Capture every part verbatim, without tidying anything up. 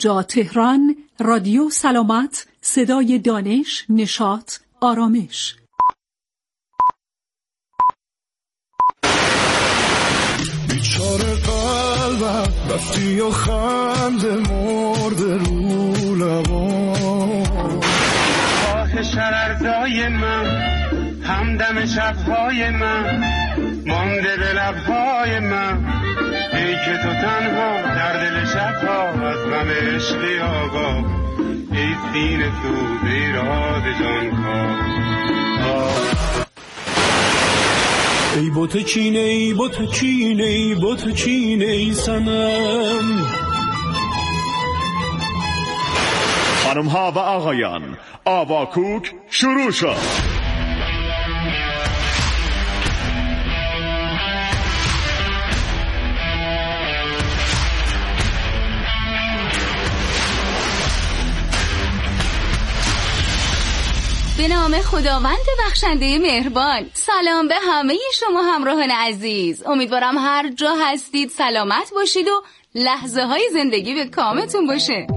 اینجا تهران، رادیو سلامت، صدای دانش، نشاط، آرامش. بیچاره قلبم رفتی و خنده مرده رو لبام، آه شررزای من، همدم شبهای من، مانده به لبهای من، ای که تو تنها در دل شبها از غم عشقی آگاه، ای سینه سوز ایراد جانکاه. ای بوت چینه ای بوت چینه ای بوت چینه ای سنم. خانم ها و آقایان، آواکوک شروع شد. به نام خداوند بخشنده مهربان. سلام به همه شما همراهان عزیز. امیدوارم هر جا هستید سلامت باشید و لحظه های زندگی به کامتون باشه.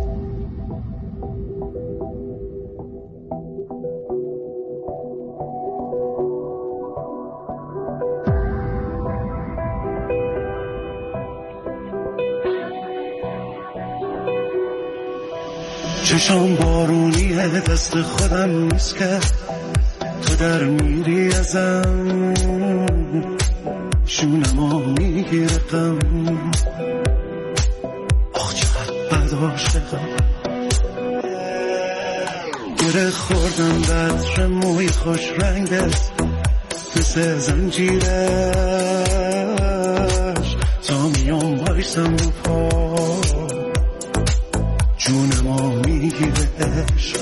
چشام بارونیه، دست خودم نیست که تو در میری ازم، شونمو میگیره غم، آخ چقدر بد عاشقم، گره خوردم بطر موی خوش رنگت، مثل زنجیرش تا میام بایستم رو پا، جونمو میگیره عشق،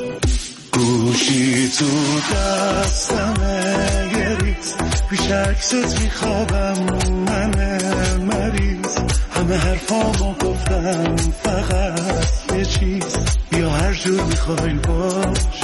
گوشی تو دستمه یه ریز، پیش عکست میخوابم من مریض، همه حرفامو گفتم فقط یه چیز، یا هر جور میخوای باش،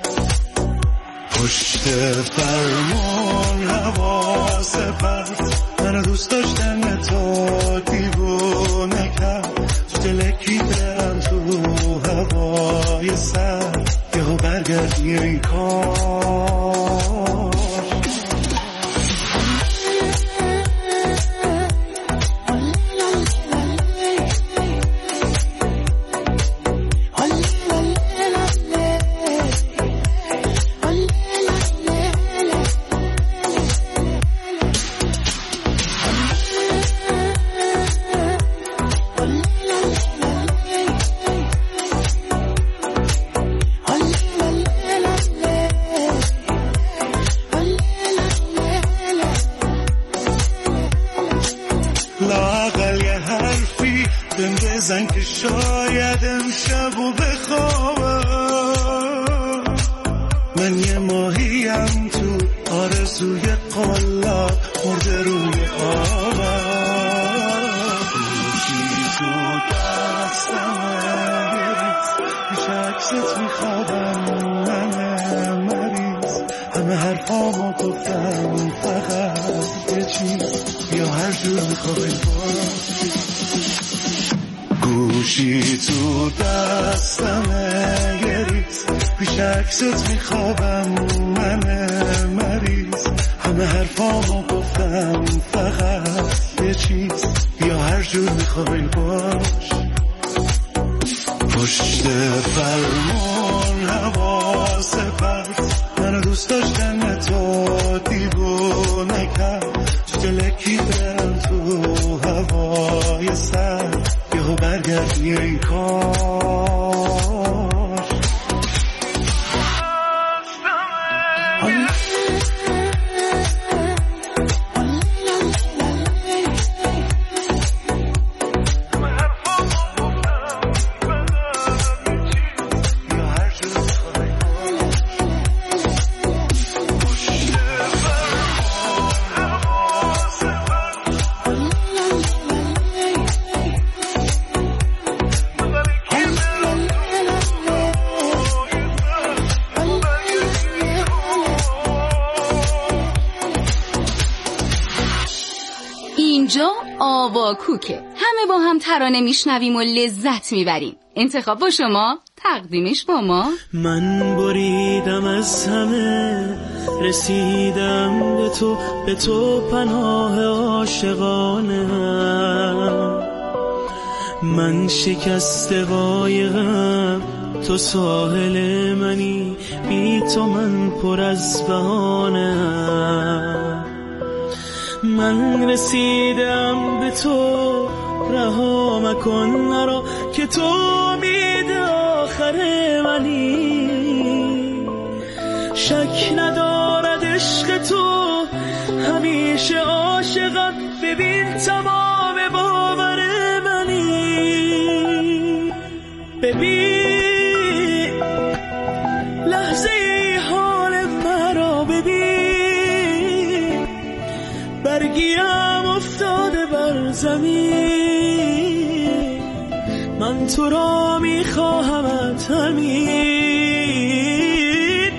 پشت فرمون حواس پرت، منو دوست داشتن تو دیوونه کرد، تو دلکی برم تو هوای سر، یهو برگردی این کار. لااقل یه حرفی بهم بزن که شاید امشب و بخوابم، من یه ماهیم تو آرزوی قلاب مرده روی آبم، گوشی تو دستمه پیش عکست میخوابم من مریض، همه حرفامو گفتم فقط یه چیز، یا هر جور میخوای باش، گوشی تو دستمه یه ریز، پیش عکست میخوابم من مریض، همه حرفامو گفتم فقط یه چیز، یا هر جور میخوای باش، پشت فرمون حواس پرت، منو دوست داشتن تو دیوونه کرد، تو دلکی برم تو هوای سر، یهو برگردی این کار. اینجا آواکوکه. همه همه با هم ترانه میشنویم و لذت میبریم. انتخاب با شما، تقدیمش با ما. من بریدم از همه، رسیدم به تو، به تو پناه عاشقانه. من شکسته قایقم، تو ساحل منی، بی تو من پر از بهانه. من رسیدم به تو، رها مکن مرا که تو امید آخر منی. شک ندارد عشق تو، همیشه عاشقم، ببین تمام باور منی. ببین لحظه حال مرا، ببین برگیم افتاده بر زمین. من تو را میخواهمت همین.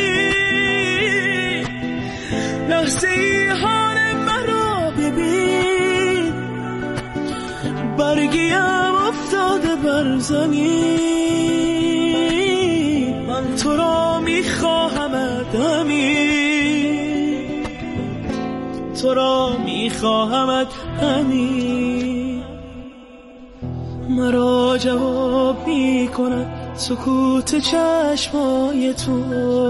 ببین لحظه حال مرا، ببین برگیم افتاده بر زمین. من تو را میخواهمت همین، تو را میخواهمت همین. مرا جواب میکند سکوت چشمای تو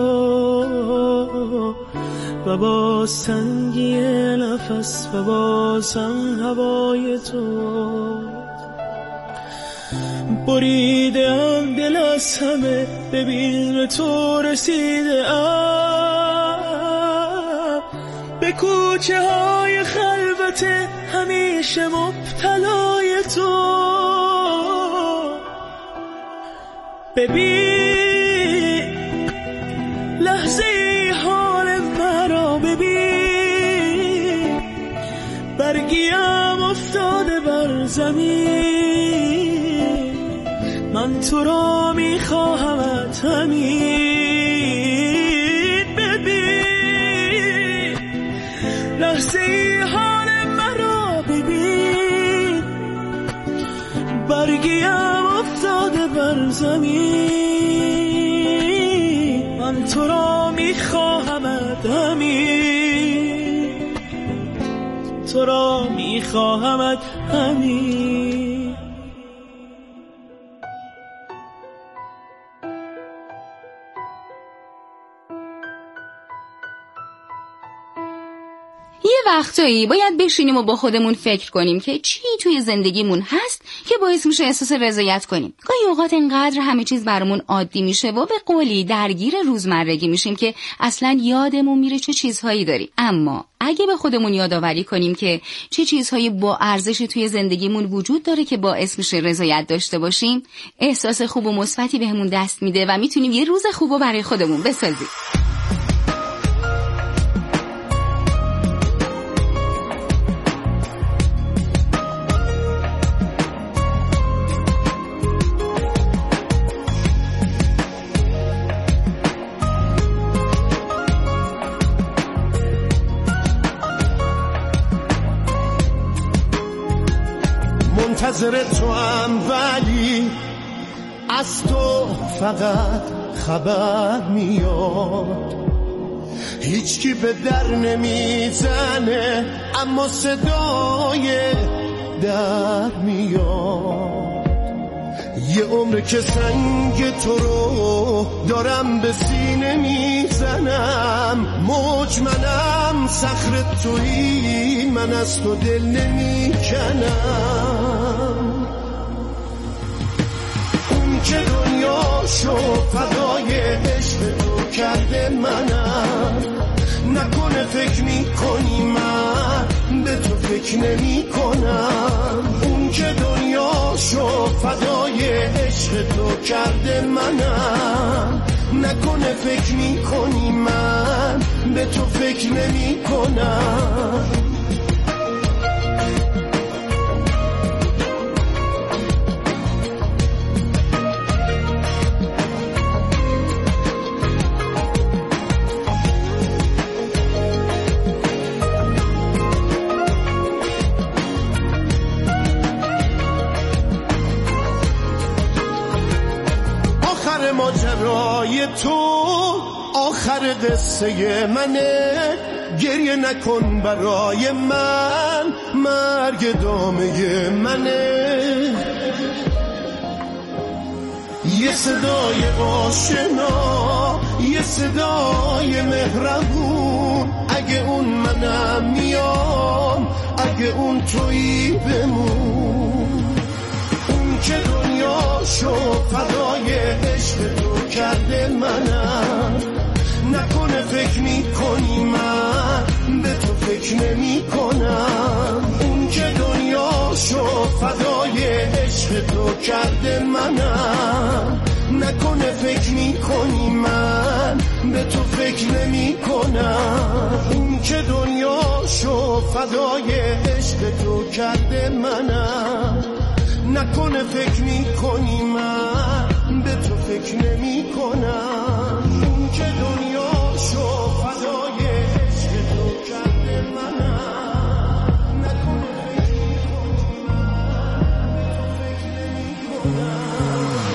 و با سنگی نفس و بازم هوای تو. بریدم دل از همه، ببین به تو رسیده ام. به کوچه های خلوت همیشه مبتلای تو. ببین لحظه حال مرا، ببین برگیم افتاده بر زمین. من تو را میخواهمت همین. ببین لحظه حال مرا، ببین برگیم افتاده بر زمین. من تو را میخواهمت همین، تو را میخواهمت همین. یه وقتایی باید بشینیم و با خودمون فکر کنیم که چی توی زندگیمون هست که باعث میشه احساس رضایت کنیم. گاهی اوقات اینقدر همه چیز برامون عادی میشه و به قولی درگیر روزمرگی میشیم که اصلا یادمون میره چه چیزهایی داریم. اما اگه به خودمون یادآوری کنیم که چه چیزهایی با ارزش توی زندگیمون وجود داره که باعث میشه رضایت داشته باشیم، احساس خوب و مثبتی بهمون دست میده و میتونیم یه روز خوبو برای خودمون بسازیم. منتظر تو هم، ولی از تو فقط خبر میاد. هیچکی به در نمیزنه اما صدای در میاد. یه عمر که سنگ تو رو دارم به سینه میزنم. موج منم، صخره تویی، من از تو دل نمیکنم. اون که دنیاشو فدای عشق تو کرده منم. نکنه فکر میکنی من به تو فکر نمی کنم. اون که دنیاشو فدای عشق تو کرده منم. نکنه فکر میکنی من به تو فکر نمی کنم. برای تو آخر قصه منه، گریه نکن برای من، مرگ دامه منه. یه صدای آشنا، یه صدای مهربون، اگه اون منم میام، اگه اون تویی بمون. اون که دنیاشو فدای عشق تو کرده منم، نکنه فکر میکنی من به تو فکر نمی کنم. اون که دنیاشو فدای عشق تو کرده منم، نکنه فکر میکنی من به تو فکر نمی کنم. اون که دنیاشو فدای عشق تو کرده منم، نکنه فکر میکنی من به تو فکر نمی کنم. اون که دنیاشو فدای عشق تو کرده منم، نکنه فکر میکنی من به تو فکر نمی کنم.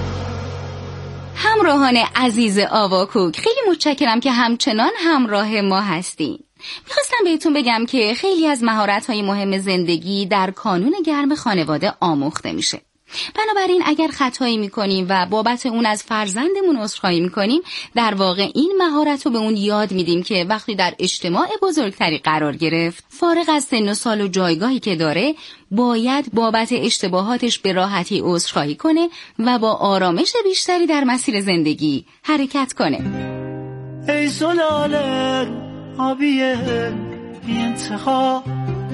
همراهان عزیز آواکوک، خیلی متشکرم که همچنان همراه ما هستین. میخواستم بهتون بگم که خیلی از مهارت‌های مهم زندگی در کانون گرم خانواده آموخته میشه. بنابراین اگر خطایی میکنیم و بابت اون از فرزندمون عذرخواهی میکنیم، در واقع این مهارت رو به اون یاد میدیم که وقتی در اجتماع بزرگتری قرار گرفت، فارغ از سن و سال و جایگاهی که داره، باید بابت اشتباهاتش به راحتی عذرخواهی کنه و با آرامش بیشتری در مسیر زندگی حرکت کنه. ای زلاله آبیه بی انتها،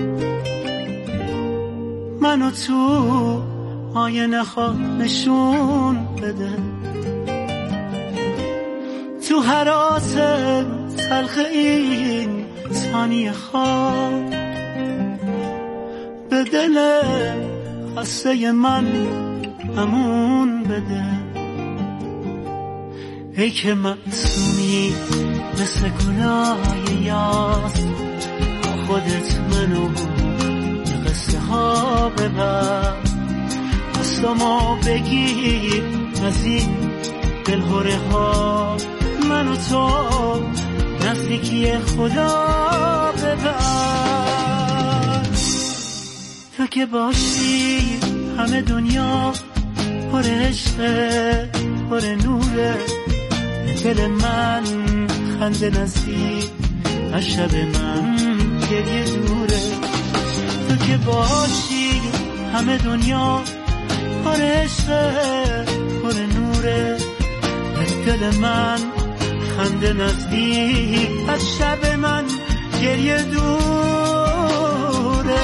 منو تو آینه ها نشون بده. تو حراس تلخ این ثانیه ها، به دل خسته من امون بده. ای که معصومی مثل گناه یاد، خودت منو به قصه ها ببر. دستامو بگیر از این دلهوره ها، منو تو نزدیکی خدا ببر. تو که باشی همه دنیا پر عشقه، پر نوره. دل من خنده نزدیک از شب من گریه دوره. تو که باشی همه دنیا پر عشقه، پر نوره. دل من خنده نزدیک از شب من گریه دوره.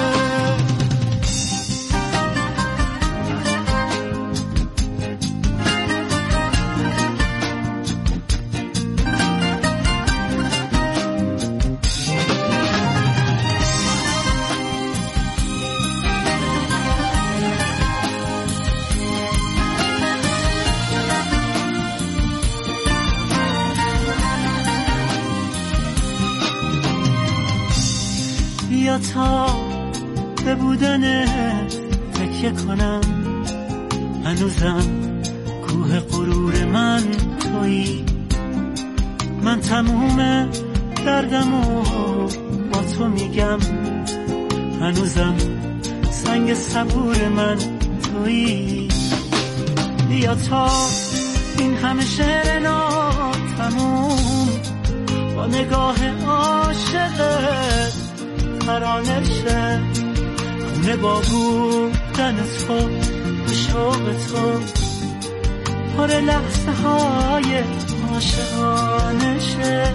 بیا تا به بودن تکیه کنم، هنوزم کوه غرور من تویی. من تموم دردمو با تو میگم، هنوزم سنگ صبور من تویی. بیا تا این همه شعر ناتموم با نگاه عاشقت ترانه شه. خونه با بودن تو و شوق تو پر لحظه های عاشقانه شه.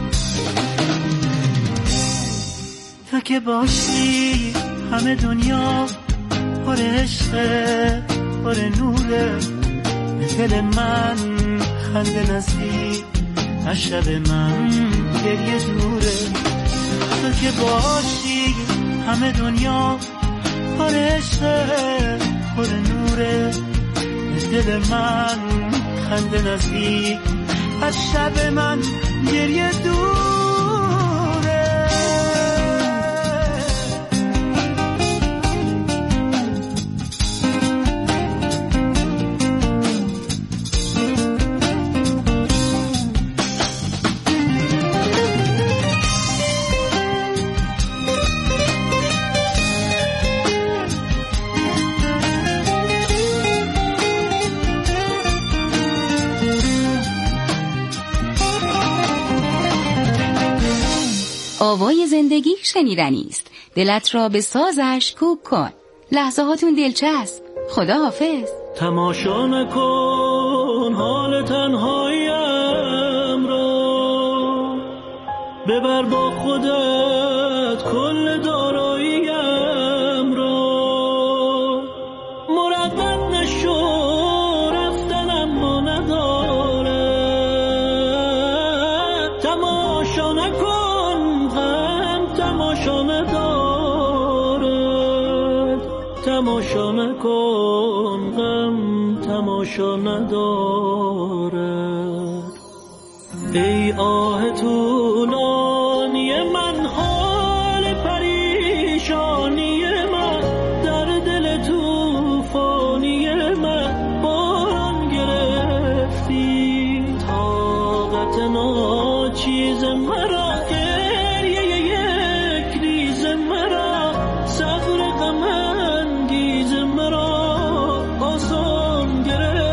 تو که باشی همه دنیا پر عشقه، پر نوره. دل من خنده نزدیک از شب من گریه دوره. تو که باشی همه دنیا پر عشقه، پر نوره. دل من خنده نزدیک از شب من گریه دوره. آوای زندگی شنیدنی است. دلت را به سازش کوک کن. لحظه هاتون دلچسب. خدا حافظ. تماشا نکن حال تنهاییم را، ببر با خودت کل داراییم را. مردد نشو رفتن اما ندارد. تماشا نکن غم تماشا ندارد. تماشا نکن غم تماشا ندارد. ای آه طولانی من، حال پریشانی من، در دل توفانی من باران گرفتی. طاقت ناچیز مرا، گریه یک ریز مرا، صبر غم انگیز مرا آسان گرفتی.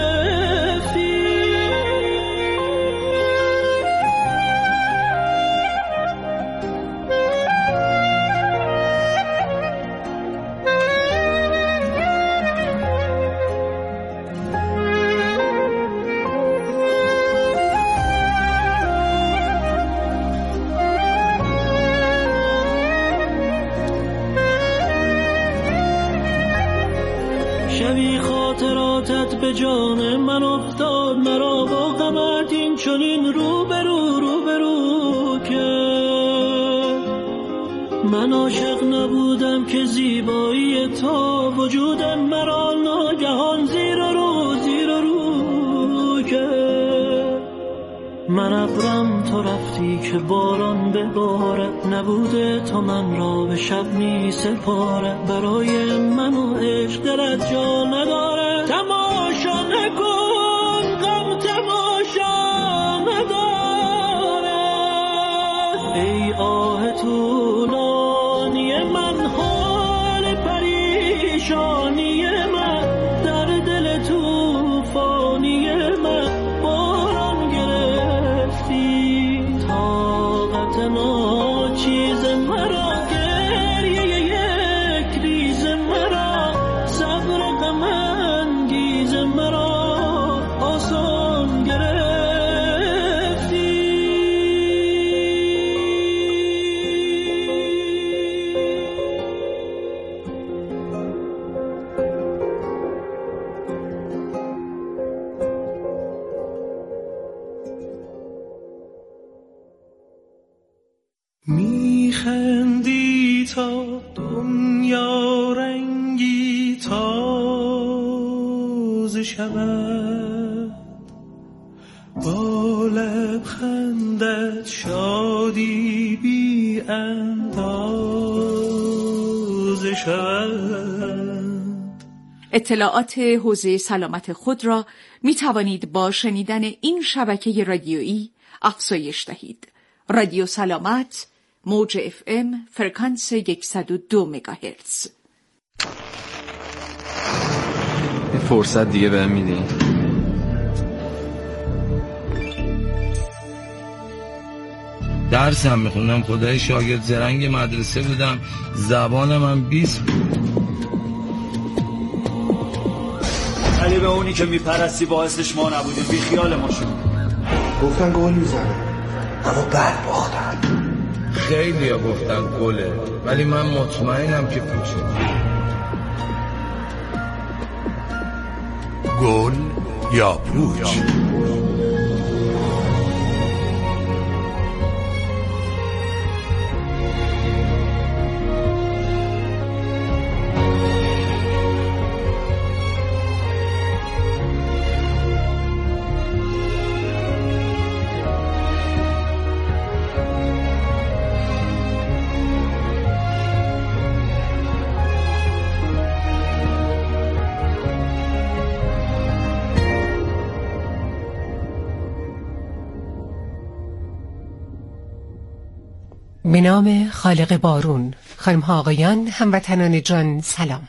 شبی خاطراتت به جان من افتاد، مرا با غمت این چنین رو برو رو برو که من عاشق نبودم که زیبایی تو وجودم مرا ناگهان زیر رو زیر رو که من ابرم تو رفتی که باران ببارد. نبوده تو من را به شب می سپارد. برای من و عشق دلت جا ندارد. تماشا نکن غم تماشا ندارد. ای آه طولانی من، حال پریشانی من، در دل توفانی من باران گرفتی. طاقت ناچیز مرا، گریه یک ریز مرا، صبر غم انگیز مرا آسان گرفتی. میخندی تا دنیا رنگی تازه شود، با لبخندت شادی بی اندازه شود. اطلاعات حوزه سلامت خود را می توانید با شنیدن این شبکه رادیویی افزایش دهید. رادیو سلامت، موج اف ام فرکانس صد و دو مگاهرتز. یه فرصت دیگه بهم میدین؟ درسم میخوندم، خدای شاگرد زرنگ مدرسه بودم، زبانم هم بیست بود. علی به اونی که میپرستی باعثش ما نبودیم، بی خیال ما شد. گفتن گل میزنه اما بد باختن. خیلی ها گفتن گله، ولی من مطمئنم که پوچه. گل یا پوچ؟ به نام خالق بارون. خانم ها آقایان، هموطنان جان، سلام.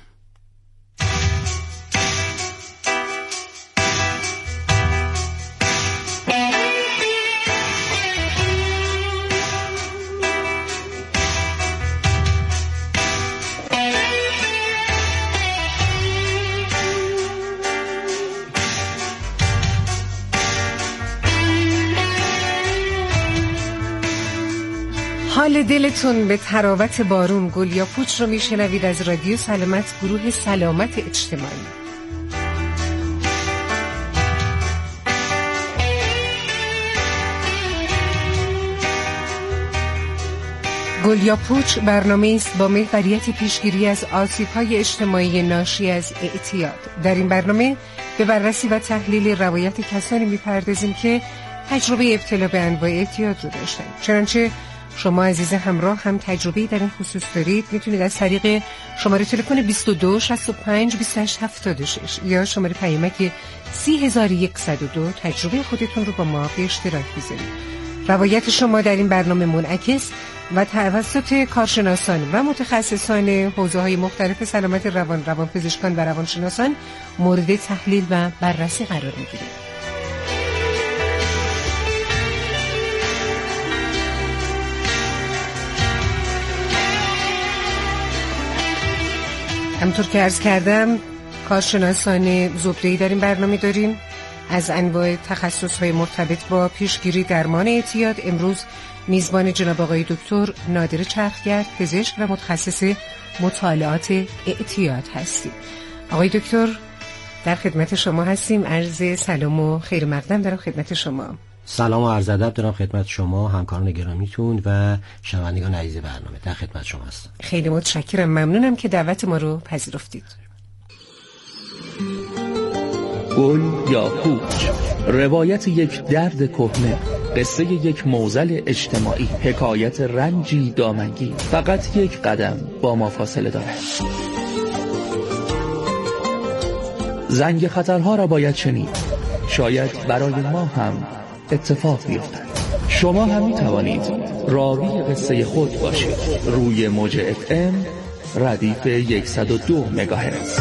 حال دلتون به تراوت بارون گل یا پوچ رو میشنوید از رادیو سلامت، گروه سلامت اجتماعی. گل یا پوچ برنامه است با محوریت پیشگیری از آسیب‌های اجتماعی ناشی از اعتیاد. در این برنامه به بررسی و تحلیل روایت کسانی می‌پردازیم که تجربه ابتلا به انواع اعتیاد رو داشتن. چنانچه شما عزیز همراه هم تجربه‌ای در این خصوص دارید، میتونید از طریق شماره تلفن بیست و دو شصت و پنج بیست و هشت هفتاد و شش یا شماره پیامک سی هزار و صد و دو تجربه خودتون رو با ما به اشتراک بذارید. روایت شما در این برنامه منعکس و توسط کارشناسان و متخصصان حوزه‌های مختلف سلامت روان، روانپزشکان و روانشناسان مورد تحلیل و بررسی قرار می‌گیرد. همطور که عرض کردم کارشناسان زبده‌ای در این برنامه داریم از انواع تخصص‌های مرتبط با پیشگیری درمان اعتیاد. امروز میزبان جناب آقای دکتر نادر چرخگرد، پزشک و متخصص مطالعات اعتیاد هستیم. آقای دکتر در خدمت شما هستیم. عرض سلام و خیر مقدم دارم خدمت شما. سلام و عرض ادب دارم خدمت شما، همکاران گرامیتون و شنوندگان عزیز برنامه. در خدمت شما هستم. خیلی متشکرم، ممنونم که دعوت ما رو پذیرفتید. گل یا پوچ، روایت یک درد کهنه، قصه یک معضل اجتماعی، حکایت رنجی دامنگیر، فقط یک قدم با ما فاصله دارد. زنگ خطرها را باید شنید، شاید برای ما هم اتفاق بیفتد. شما هم می توانید راوی قصه خود باشید. روی موج اف ام ردیف صد و دو مگاهرتز.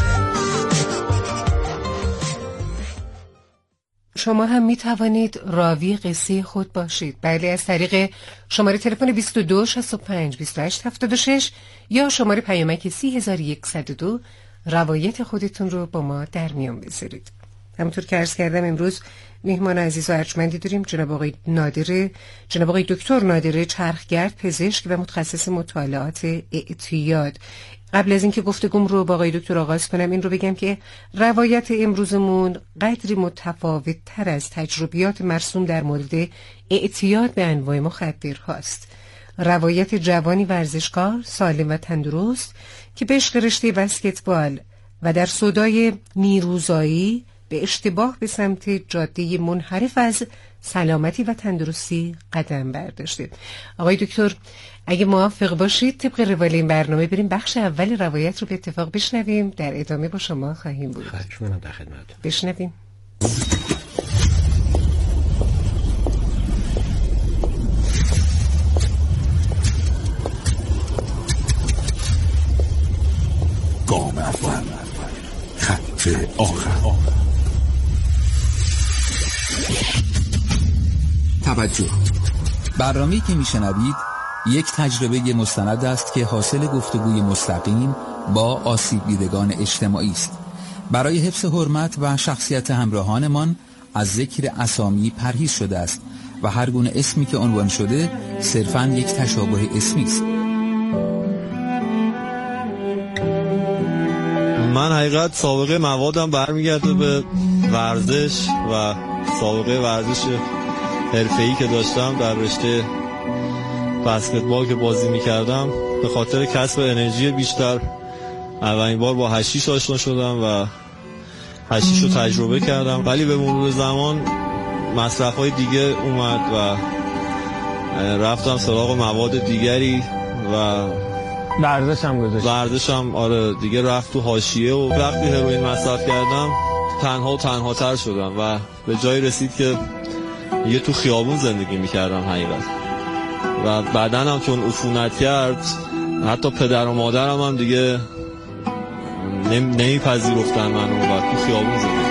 شما هم می توانید راوی قصه خود باشید. بله، از طریق شماره تلفن بیست و دو شصت و پنج بیست و هشت هفتاد و شش یا شماره پیامک سی هزار و صد و دو روایت خودتون رو با ما در میان بذارید. همونطور که عرض کردم امروز مهمان عزیز و ارجمندی داریم، جناب آقای نادر جناب آقای دکتر نادر چرخگرد، پزشک و متخصص مطالعات اعتیاد. قبل از اینکه گفتگوم رو با آقای دکتر آغاز کنم این رو بگم که روایت امروزمون قدری متفاوت تر از تجربیات مرسوم در مورد اعتیاد به انواع مخدر هاست. روایت جوانی ورزشکار سالم و تندرست که به عشق رشته بسکتبال و در سودای نیروزایی به اشتباه به سمت جاده منحرف از سلامتی و تندرستی قدم برداشته. آقای دکتر اگه موافق باشید طبق روال این برنامه بریم بخش اول روایت رو به اتفاق بشنویم، در ادامه با شما خواهیم بود. خواهش می‌کنم، در خدمتتون. بشنویم. گام اول، خط آخر. توجه، برنامه‌ای که میشنوید یک تجربه مستند است که حاصل گفتگوی مستقیم با آسیب دیدگان اجتماعی است. برای حفظ حرمت و شخصیت همراهانمان از ذکر اسامی پرهیز شده است و هر گونه اسمی که عنوان شده صرفاً یک تشابه اسمی است. من حقیقت سابقه موادم برمیگرده به ورزش و سابقه ورزش حرفه‌ای که داشتم در رشته بسکتبال که بازی میکردم. به خاطر کسب انرژی بیشتر اولین بار با حشیش آشنا شدم و حشیش رو تجربه کردم، ولی به مرور زمان مصرف‌های دیگه اومد و رفتم سراغ مواد دیگری و ورزشم گذاشت. ورزشم آره دیگه رفت تو حاشیه و وقتی هروئین مصرف کردم تنها و تنها تر شدم و به جایی رسید که یه تو خیابون زندگی میکردم حقیقت و بدنم چون عفونت کرد حتی پدر و مادرم هم دیگه نمیپذیرفتن منو و تو خیابون زندگی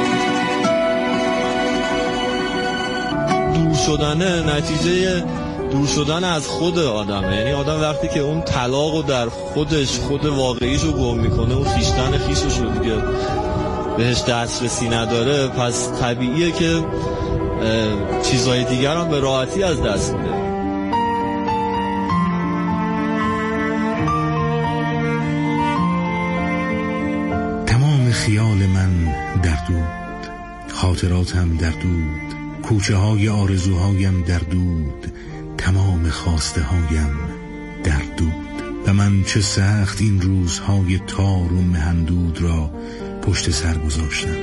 میکردم. دور شدن نتیجه دور شدن از خود آدمه، یعنی آدم وقتی که اون طلاقو در خودش خود واقعیشو گم میکنه، اون خیشتن خیششو دیگه بهش دسترسی نداره، پس طبیعیه که چیزهای دیگر هم به راحتی از دست میده. من در دود، خاطراتم در دود، کوچه های آرزوهایم در دود، تمام خواسته هایم در دود. و من چه سخت این روزهای تار و مهندود را پشت سر گذاشتم.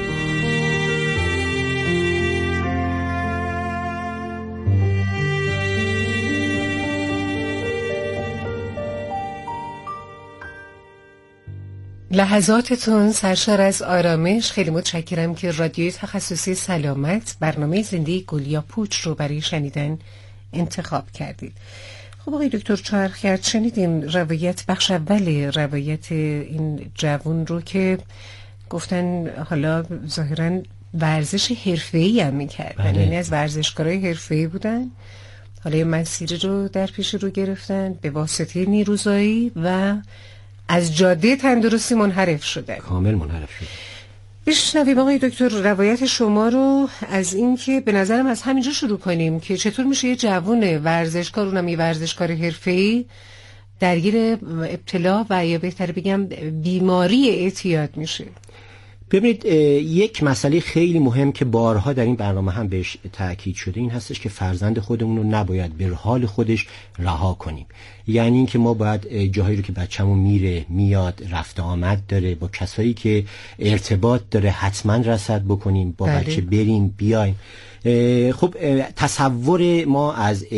لحظاتتون سرشار از آرامش. خیلی متشکرم که رادیوی تخصصی سلامت برنامه زنده گل یا پوچ رو برای شنیدن انتخاب کردید. خب آقای دکتر چرخیات، شنیدیم روایت بخش اول روایت این جوون رو که گفتن حالا ظاهراً ورزش حرفه‌ای هم می‌کردن، یعنی از ورزشکارای حرفه‌ای بودن، حالا یه مسیری رو در پیش رو گرفتن به واسطه نیروزایی و از جاده تندرستی منحرف شدن، کامل منحرف شدن. بشنویم آقای دکتر روایت شما رو از این که به نظرم از همینجا شروع کنیم که چطور میشه یه جوون ورزشکار، اونم یه ورزشکار حرفه‌ای، درگیر ابتلا و یا بهتر بگم بیماری اعتیاد میشه. ببینید یک مسئله خیلی مهم که بارها در این برنامه هم بهش تاکید شده این هستش که فرزند خودمون رو نباید به حال خودش رها کنیم. یعنی اینکه ما باید جاهایی رو که بچه‌مون میره میاد رفت آمد داره با کسایی که ارتباط داره حتما رصد بکنیم، با بله. بچه بریم بیایم. خب تصور ما از